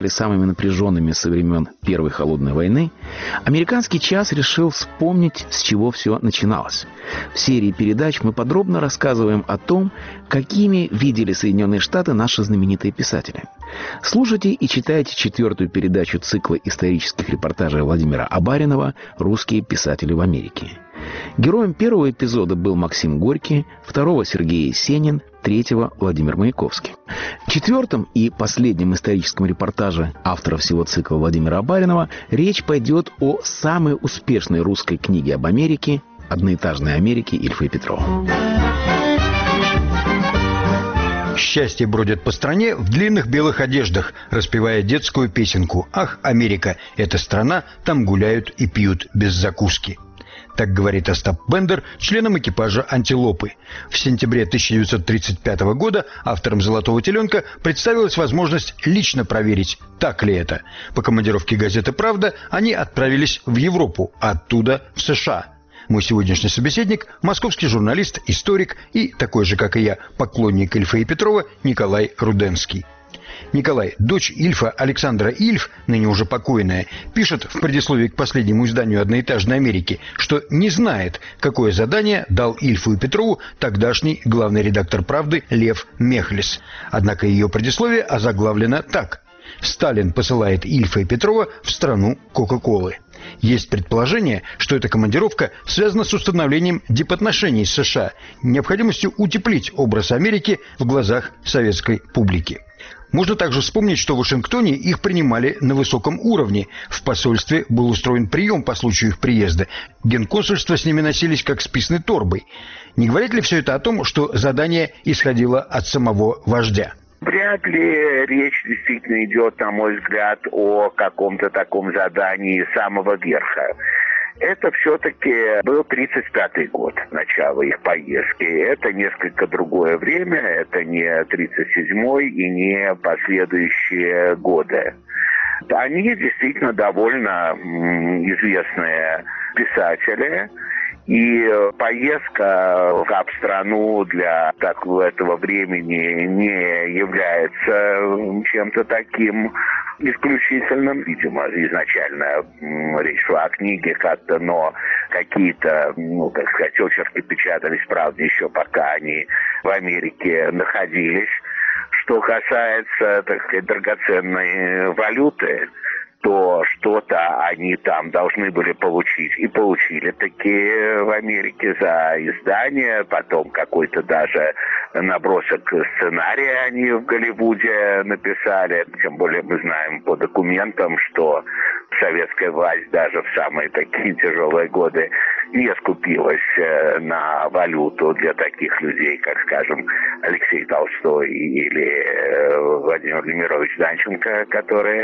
самыми напряженными со времен Первой холодной войны, «Американский час» решил вспомнить, с чего все начиналось. В серии передач мы подробно рассказываем о том, какими видели Соединенные Штаты наши знаменитые писатели. Слушайте и читайте 4-ю передачу цикла исторических репортажей Владимира Абаринова «Русские писатели в Америке». Героем первого эпизода был Максим Горький, второго — Сергей Есенин, третьего — Владимир Маяковский. В 4-м и последнем историческом репортаже автора всего цикла Владимира Абаринова речь пойдет о самой успешной русской книге об Америке «Одноэтажной Америке» Ильфа и Петрова. Счастье бродит по стране в длинных белых одеждах, распевая детскую песенку «Ах, Америка, это страна, там гуляют и пьют без закуски». Так говорит Остап Бендер членам экипажа «Антилопы». В сентябре 1935 года авторам «Золотого теленка» представилась возможность лично проверить, так ли это. По командировке газеты «Правда» они отправились в Европу, а оттуда в США. Мой сегодняшний собеседник – московский журналист, историк и, такой же, как и я, поклонник Ильфа и Петрова Николай Руденский. Николай, дочь Ильфа, Александра Ильф, ныне уже покойная, пишет в предисловии к последнему изданию «Одноэтажной Америки», что не знает, какое задание дал Ильфу и Петрову тогдашний главный редактор «Правды» Лев Мехлис. Однако ее предисловие озаглавлено так: «Сталин посылает Ильфа и Петрова в страну Кока-Колы». Есть предположение, что эта командировка связана с установлением дипотношений с США, необходимостью утеплить образ Америки в глазах советской публики. Можно также вспомнить, что в Вашингтоне их принимали на высоком уровне. В посольстве был устроен прием по случаю их приезда. Генконсульства с ними носились как с писаной торбой. Не говорит ли все это о том, что задание исходило от самого вождя? Вряд ли речь действительно идет, на мой взгляд, о каком-то таком задании самого верха. Это все-таки был 1935 год, начало их поездки. Это несколько другое время, это не 1937 и не последующие годы. Они действительно довольно известные писатели. И поездка в страну для этого времени не является чем-то таким исключительным. Видимо, изначально речь шла о книге как-то, но какие-то, так сказать, очерки печатались, правда, еще пока они в Америке находились. Что касается, так сказать, драгоценной валюты, то что-то они там должны были получить. И получили такие в Америке за издание, потом какой-то даже набросок сценария они в Голливуде написали. Тем более мы знаем по документам, что советская власть даже в самые такие тяжелые годы не скупилась на валюту для таких людей, как, скажем, Алексей Толстой или Владимир Владимирович Данченко, которые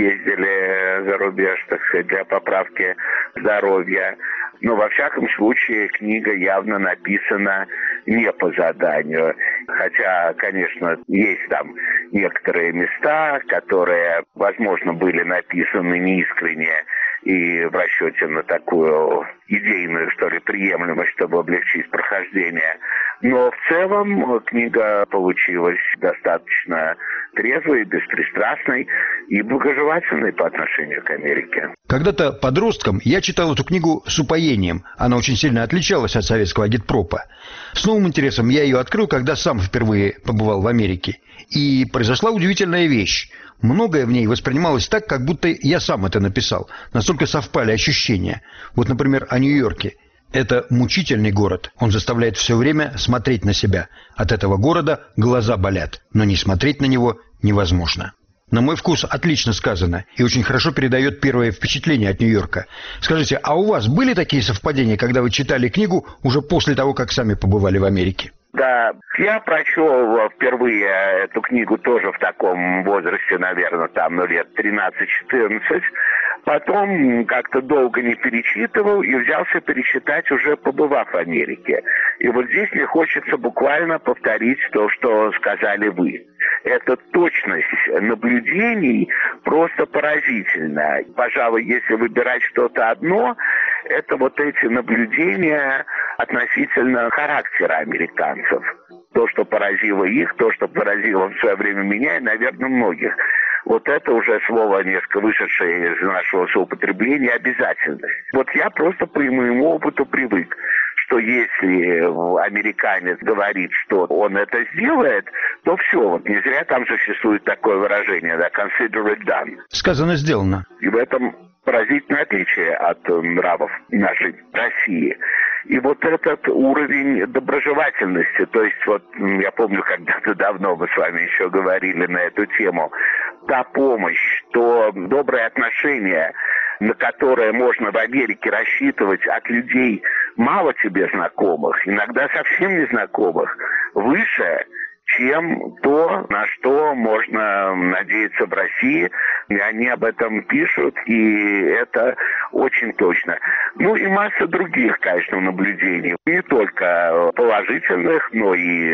ездили за рубеж, так сказать, для поправки здоровья. Но, во всяком случае, книга явно написана не по заданию. Хотя, конечно, есть там некоторые места, которые, возможно, были написаны неискренне и в расчете на такую идейную, что ли, приемлемость, чтобы облегчить прохождение. Но в целом книга получилась достаточно трезвой, беспристрастной и благожелательной по отношению к Америке. Когда-то подростком я читал эту книгу с упоением. Она очень сильно отличалась от советского агитпропа. С новым интересом я ее открыл, когда сам впервые побывал в Америке. И произошла удивительная вещь. Многое в ней воспринималось так, как будто я сам это написал. Настолько совпали ощущения. Вот, например, о Нью-Йорке. Это мучительный город. Он заставляет все время смотреть на себя. От этого города глаза болят, но не смотреть на него невозможно. На мой вкус отлично сказано и очень хорошо передает первое впечатление от Нью-Йорка. Скажите, а у вас были такие совпадения, когда вы читали книгу уже после того, как сами побывали в Америке? Да, я прочел впервые эту книгу тоже в таком возрасте, наверное, там, лет 13-14. Потом как-то долго не перечитывал и взялся перечитать, уже побывав в Америке. И вот здесь мне хочется буквально повторить то, что сказали вы. Эта точность наблюдений просто поразительна. Пожалуй, если выбирать что-то одно, это вот эти наблюдения относительно характера американцев. То, что поразило их, то, что поразило в свое время меня и, наверное, многих. Вот это уже слово, несколько вышедшее из нашего соупотребления, обязательность. Вот я просто по моему опыту привык, что если американец говорит, что он это сделает, то все, вот не зря там существует такое выражение, да, consider it done. Сказано, сделано. И в этом поразительное отличие от нравов нашей России. И вот этот уровень доброжелательности, то есть вот я помню, когда-то давно мы с вами еще говорили на эту тему, та помощь, то доброе отношение, на которое можно в Америке рассчитывать от людей мало тебе знакомых, иногда совсем незнакомых, выше, чем то, на что можно надеяться в России. И они об этом пишут, и это очень точно. Ну и масса других, конечно, наблюдений. Не только положительных, но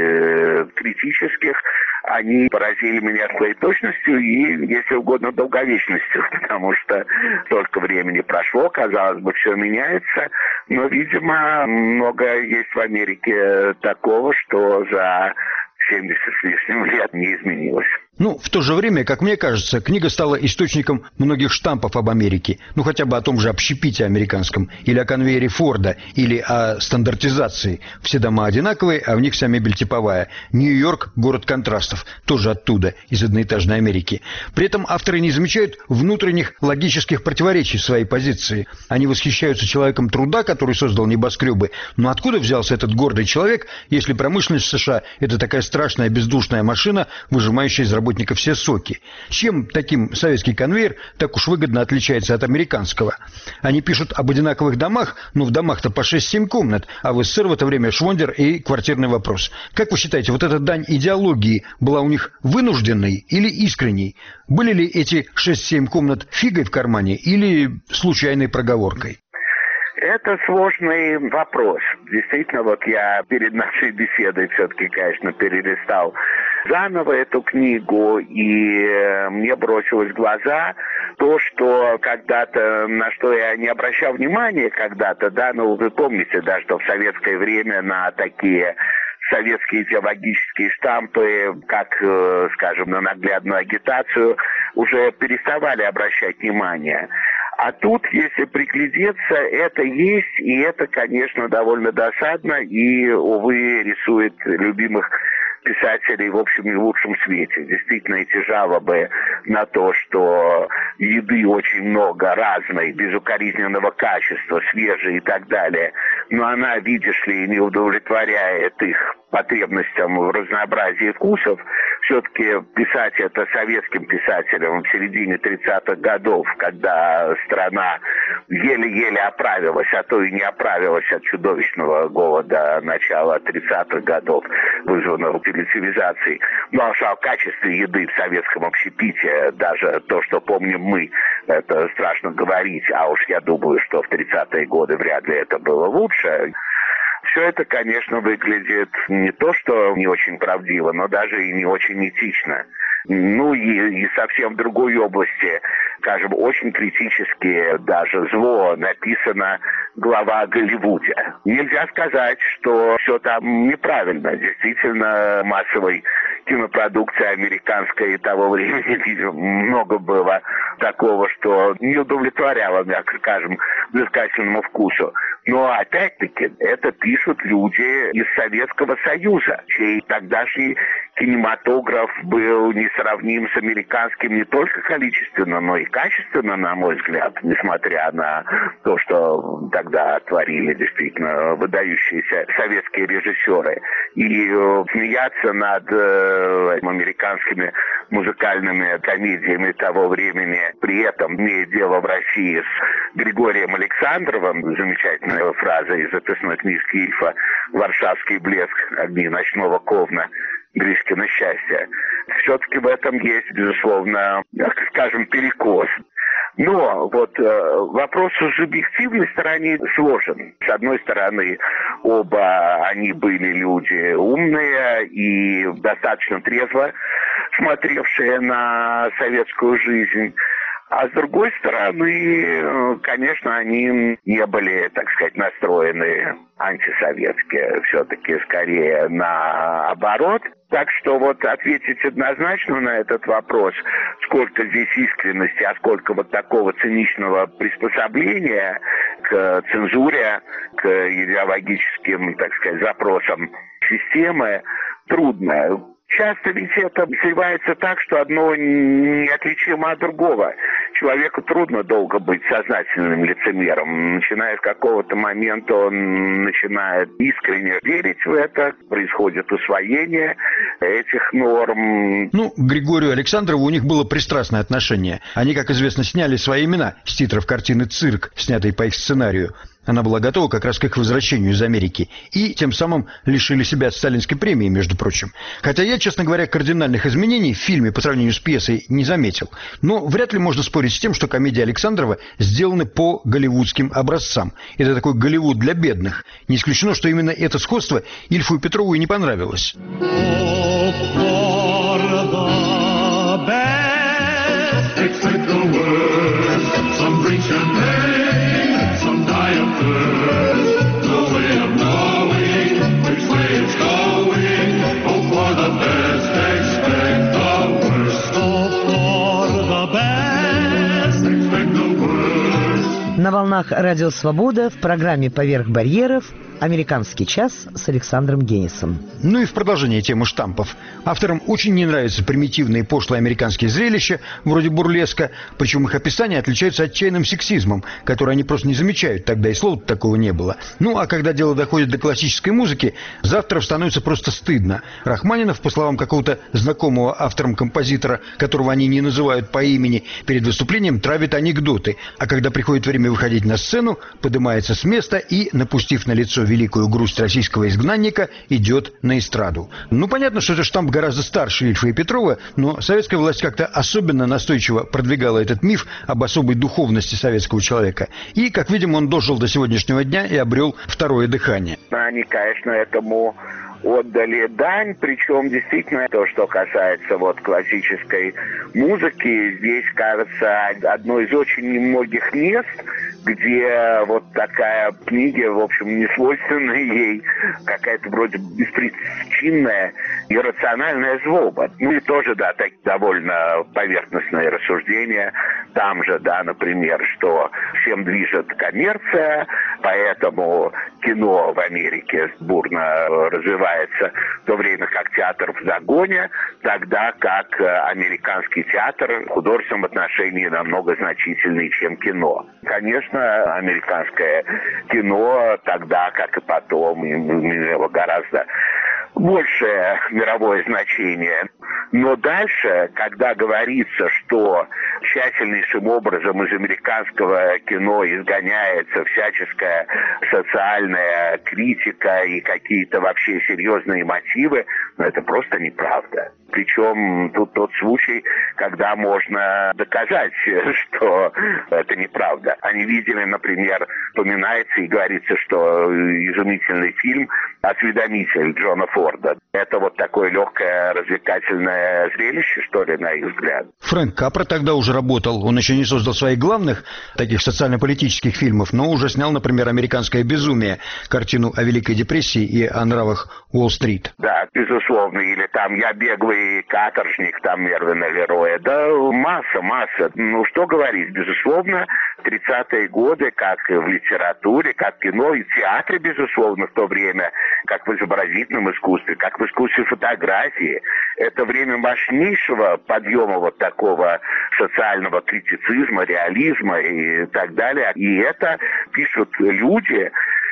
и критических. Они поразили меня своей точностью и, если угодно, долговечностью, потому что столько времени прошло, казалось бы, все меняется, но, видимо, много есть в Америке такого, что за 70 с лишним лет не изменилось. Ну, в то же время, как мне кажется, книга стала источником многих штампов об Америке. Ну, хотя бы о том же общепите американском, или о конвейере Форда, или о стандартизации. Все дома одинаковые, а в них вся мебель типовая. Нью-Йорк – город контрастов, тоже оттуда, из одноэтажной Америки. При этом авторы не замечают внутренних логических противоречий в своей позиции. Они восхищаются человеком труда, который создал небоскребы. Но откуда взялся этот гордый человек, если промышленность в США – это такая страшная бездушная машина, выжимающая из работников все соки? Чем таким советский конвейер так уж выгодно отличается от американского? Они пишут об одинаковых домах, но в домах-то по 6-7 комнат, а в СССР в это время швондер и квартирный вопрос. Как вы считаете, вот эта дань идеологии была у них вынужденной или искренней? Были ли эти 6-7 комнат фигой в кармане или случайной проговоркой? Это сложный вопрос. Действительно, вот я перед нашей беседой все-таки, конечно, перелистал заново эту книгу, и мне бросилось в глаза то, что когда-то, на что я не обращал внимания когда-то, да, ну вы помните, да, что в советское время на такие советские идеологические штампы, как, скажем, на наглядную агитацию, уже переставали обращать внимание. А тут, если приглядеться, это есть, и это, конечно, довольно досадно, и, увы, рисует любимых писателей в общем и лучшем свете. Действительно, эти жалобы на то, что еды очень много, разной, безукоризненного качества, свежей и так далее, но она, видишь ли, не удовлетворяет их потребностям в разнообразии вкусов. Все-таки писать это советским писателям в середине 30-х годов, когда страна еле-еле оправилась, а то и не оправилась от чудовищного голода начала 30-х годов, вызванного коллективизацией. Ну, а о качестве еды в советском общепите, даже то, что помним мы, это страшно говорить, а уж я думаю, что в 30-е годы вряд ли это было лучше. Все это, конечно, выглядит не то, что не очень правдиво, но даже и не очень этично. Ну и совсем в другой области, скажем, очень критически, даже зло написано глава о Голливуде. Нельзя сказать, что все там неправильно. Действительно, массовой кинопродукции американской того времени много было такого, что не удовлетворяло, мягко скажем, взыскательному вкусу. Но опять-таки это пишут люди из Советского Союза, чей тогдашний кинематограф был несравним с американским не только количественно, но и качественно, на мой взгляд, несмотря на то, что тогда творили действительно выдающиеся советские режиссеры. И смеяться над американскими музыкальными комедиями того времени, при этом имея дело в России с Григорием Александровым, замечательная фраза из записной книжки Ильфа «Варшавский блеск, огни ночного Ковна, Гришкино счастье». Все-таки в этом есть, безусловно, скажем, перекос. Но вот вопрос о субъективной стороне сложен. С одной стороны, оба они были люди умные и достаточно трезво смотревшие на советскую жизнь. А с другой стороны, конечно, они не были, так сказать, настроены антисоветски, все-таки скорее наоборот. Так что вот ответить однозначно на этот вопрос, сколько здесь искренности, а сколько вот такого циничного приспособления к цензуре, к идеологическим, так сказать, запросам системы, трудно. Часто ведь это сливается так, что одно неотличимо от другого. Человеку трудно долго быть сознательным лицемером. Начиная с какого-то момента он начинает искренне верить в это, происходит усвоение этих норм. К Григорию Александрову у них было пристрастное отношение. Они, как известно, сняли свои имена с титров картины «Цирк», снятой по их сценарию. Она была готова как раз к их возвращению из Америки. И тем самым лишили себя сталинской премии, между прочим. Хотя я, честно говоря, кардинальных изменений в фильме по сравнению с пьесой не заметил. Но вряд ли можно спорить с тем, что комедии Александрова сделаны по голливудским образцам. Это такой Голливуд для бедных. Не исключено, что именно это сходство Ильфу и Петрову и не понравилось. На волнах Радио Свобода в программе «Поверх барьеров» «Американский час» с Александром Генисом. Ну и в продолжение темы штампов. Авторам очень не нравятся примитивные пошлые американские зрелища, вроде бурлеска, причем их описания отличаются отчаянным сексизмом, который они просто не замечают, тогда и слова такого не было. Ну а когда дело доходит до классической музыки, за авторов становится просто стыдно. Рахманинов, по словам какого-то знакомого автором-композитора, которого они не называют по имени, перед выступлением травит анекдоты, а когда приходит время выходить на сцену, поднимается с места и, напустив на лицо великую грусть российского изгнанника, идет на эстраду. Понятно, что этот штамп гораздо старше Ильфа и Петрова, но советская власть как-то особенно настойчиво продвигала этот миф об особой духовности советского человека. И, как видим, он дожил до сегодняшнего дня и обрел второе дыхание. Они, конечно, этому отдали дань, причем действительно то, что касается классической музыки, здесь, кажется, одно из очень немногих мест, где такая книга, в общем, не свойственная ей, какая-то вроде беспричинная, иррациональная злоба. И тоже, так довольно поверхностные рассуждения. Там же, например, что всем движет коммерция, поэтому кино в Америке бурно развивается, в то время как театр в загоне, тогда как американский театр в художественном отношении намного значительнее, чем кино. Конечно, американское кино тогда, как и потом, имело гораздо большее мировое значение. Но дальше, когда говорится, что тщательнейшим образом из американского кино изгоняется всяческая социальная критика и какие-то вообще серьезные мотивы, это просто неправда. Причем тут тот случай, когда можно доказать, что это неправда. Они видели, например, упоминается и говорится, что изумительный фильм «Осведомитель» Джона Форда. Это такое легкое развлекательное зрелище, что ли, на их взгляд. Фрэнк Капра тогда уже работал. Он еще не создал своих главных таких социально-политических фильмов, но уже снял, например, «Американское безумие», картину о Великой депрессии и о нравах Уолл-стрит. Да, безусловно. Или там «Я беглый каторжник», там Мервина Лероя. Да, масса. Что говорить, безусловно, 30-е годы, как в литературе, как в кино и в театре, безусловно, в то время, как в изобразительном искусстве, как в искусстве фотографии. Это время мощнейшего подъема такого социального критицизма, реализма и так далее. И это пишут люди,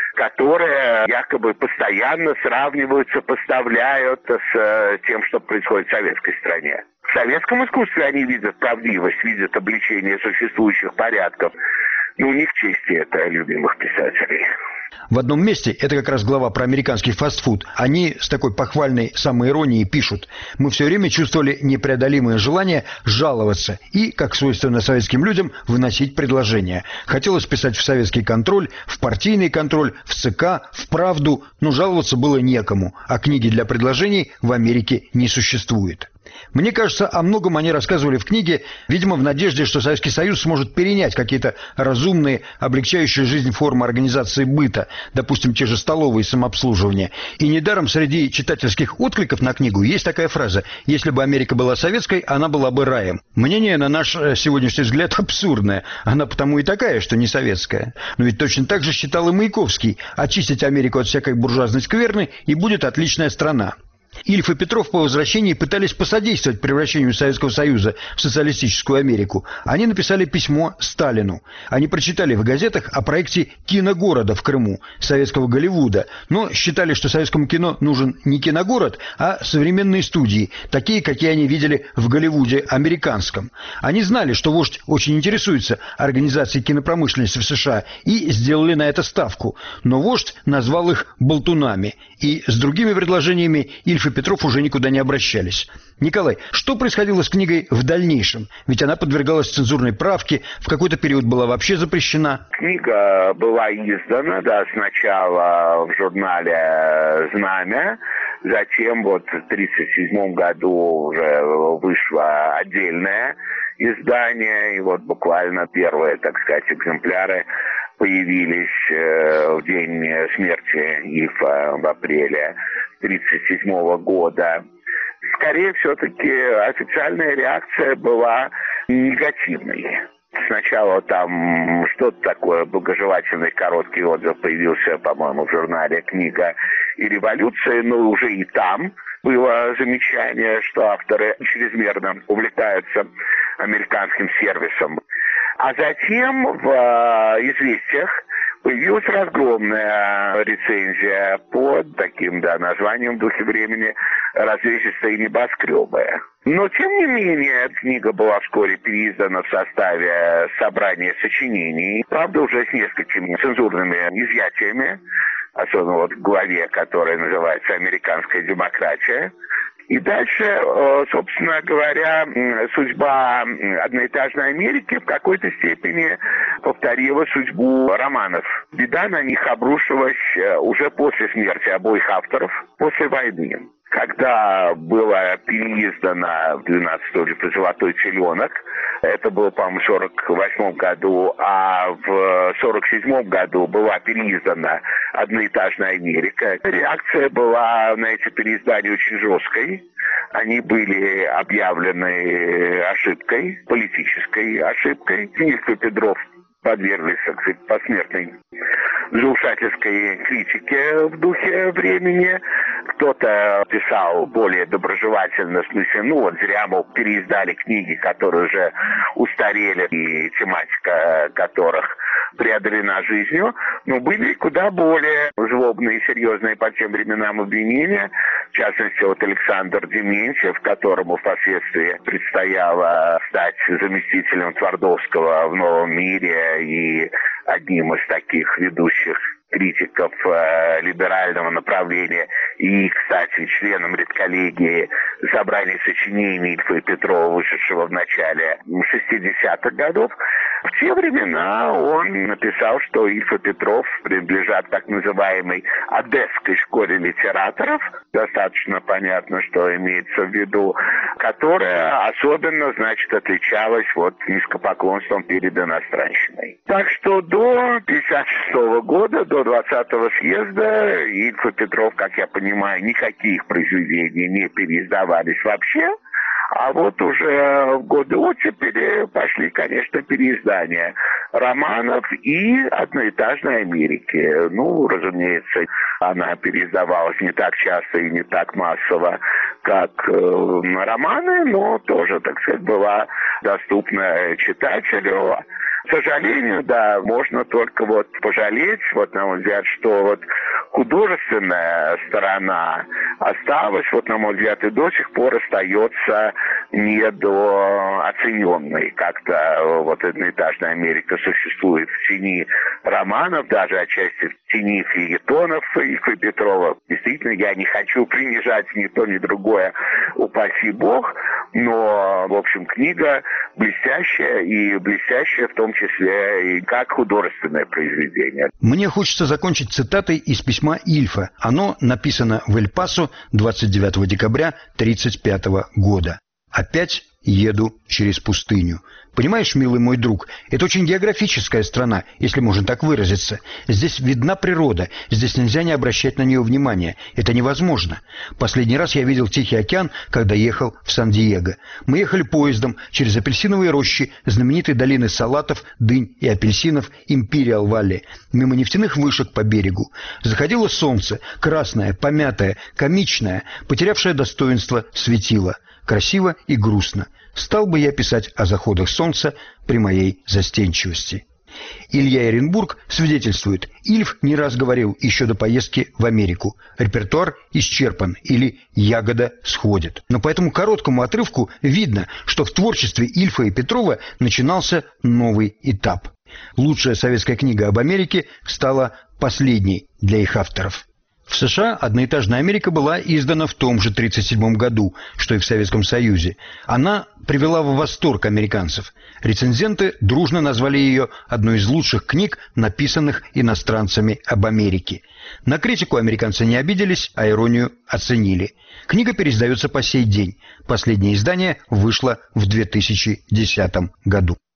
которые якобы постоянно сравнивают, сопоставляют с тем, что происходит в советской стране. В советском искусстве они видят правдивость, видят обличение существующих порядков. Не в чести это любимых писателей. В одном месте, это как раз глава про американский фастфуд, они с такой похвальной самоиронией пишут: «Мы все время чувствовали непреодолимое желание жаловаться и, как свойственно советским людям, выносить предложения. Хотелось писать в советский контроль, в партийный контроль, в ЦК, в «Правду», но жаловаться было некому, а книги для предложений в Америке не существует». Мне кажется, о многом они рассказывали в книге, видимо, в надежде, что Советский Союз сможет перенять какие-то разумные, облегчающие жизнь формы организации быта, допустим, те же столовые самообслуживания. И недаром среди читательских откликов на книгу есть такая фраза: «Если бы Америка была советской, она была бы раем». Мнение, на наш сегодняшний взгляд, абсурдное. Она потому и такая, что не советская. Но ведь точно так же считал и Маяковский: очистить Америку от всякой буржуазной скверны, и будет отличная страна. Ильф и Петров по возвращении пытались посодействовать превращению Советского Союза в социалистическую Америку. Они написали письмо Сталину. Они прочитали в газетах о проекте киногорода в Крыму, советского Голливуда, но считали, что советскому кино нужен не киногород, а современные студии, такие, какие они видели в Голливуде американском. Они знали, что вождь очень интересуется организацией кинопромышленности в США, и сделали на это ставку. Но вождь назвал их болтунами, и с другими предложениями Ильф и Петров уже никуда не обращались. Николай, что происходило с книгой в дальнейшем? Ведь она подвергалась цензурной правке, в какой-то период была вообще запрещена. Книга была издана, да, сначала в журнале «Знамя», затем вот в 1937 году уже вышло отдельное издание, и вот буквально первые, так сказать, экземпляры появились в день смерти Ильфа в апреле 1937 года. Скорее, все-таки официальная реакция была негативной. Сначала там что-то такое, благожелательный короткий отзыв появился, по-моему, в журнале «Книга и революция», но уже и там было замечание, что авторы чрезмерно увлекаются американским сервисом. А затем в «Известиях» появилась разгромная рецензия под таким, да, названием в духе времени «Развесистые небоскребы». Но, тем не менее, книга была вскоре переиздана в составе собрания сочинений, правда, уже с несколькими цензурными изъятиями, особенно вот в главе, которая называется «Американская демократия». И дальше, собственно говоря, судьба одноэтажной Америки в какой-то степени повторила судьбу романов. Беда на них обрушилась уже после смерти обоих авторов, после войны. Когда было переиздано в 12 веке «Золотой теленок», это было, по-моему, в 1948 году, а в 1947 году была переиздана «Одноэтажная Америка». Реакция была на эти переиздания очень жесткой. Они были объявлены ошибкой, политической ошибкой. Ильф и Петров подверглись, так сказать, посмертной заушательской критике в духе времени. Кто-то писал более доброжелательно, в смысле, ну вот зря, мол, переиздали книги, которые уже устарели, и тематика которых преодолена жизнью, но были куда более злобные и серьезные по тем временам обвинения. В частности, вот Александр Дементьев, которому впоследствии предстояло стать заместителем Твардовского в «Новом мире» и одним из таких ведущих критиков либерального направления и, кстати, членом редколлегии собрания сочинений Ильфа и Петрова, вышедшего в начале 60-х годов. В те времена он написал, что Ильф и Петров принадлежат так называемой Одесской школе литераторов, достаточно понятно, что имеется в виду, которая особенно, значит, отличалась вот низкопоклонством перед иностранщиной. Так что до 1956 года, до 20-го съезда Ильф и Петров, как я понимаю, никаких произведений не переиздавались вообще. А вот уже в годы оттепели пошли, конечно, переиздания романов и «Одноэтажной Америки». Ну, разумеется, она переиздавалась не так часто и не так массово, как романы, но тоже, так сказать, была доступна читателю. К сожалению, да, можно только вот пожалеть, вот, на мой взгляд, что вот художественная сторона осталась, вот, на мой взгляд, и до сих пор остается недооцененной. Как-то вот «Одноэтажная Америка» существует в тени романов, даже отчасти в тени фельетонов Ильфа и Петрова. Действительно, я не хочу принижать ни то, ни другое, упаси Бог, но, в общем, книга блестящая, и блестящая в том том числе и как художественное произведение. Мне хочется закончить цитатой из письма Ильфа. Оно написано в Эль-Пасо 29 декабря 1935 года. «Опять еду через пустыню. Понимаешь, милый мой друг, это очень географическая страна, если можно так выразиться. Здесь видна природа, здесь нельзя не обращать на нее внимания. Это невозможно. Последний раз я видел Тихий океан, когда ехал в Сан-Диего. Мы ехали поездом через апельсиновые рощи знаменитой долины салатов, дынь и апельсинов Империал Валли, мимо нефтяных вышек по берегу. Заходило солнце, красное, помятое, комичное, потерявшее достоинство светило. Красиво и грустно. Стал бы я писать о заходах солнца при моей застенчивости». Илья Эренбург свидетельствует, Ильф не раз говорил еще до поездки в Америку: репертуар исчерпан или ягода сходит. Но по этому короткому отрывку видно, что в творчестве Ильфа и Петрова начинался новый этап. Лучшая советская книга об Америке стала последней для их авторов. В США «Одноэтажная Америка» была издана в том же 1937 году, что и в Советском Союзе. Она привела в восторг американцев. Рецензенты дружно назвали ее одной из лучших книг, написанных иностранцами об Америке. На критику американцы не обиделись, а иронию оценили. Книга переиздается по сей день. Последнее издание вышло в 2010 году.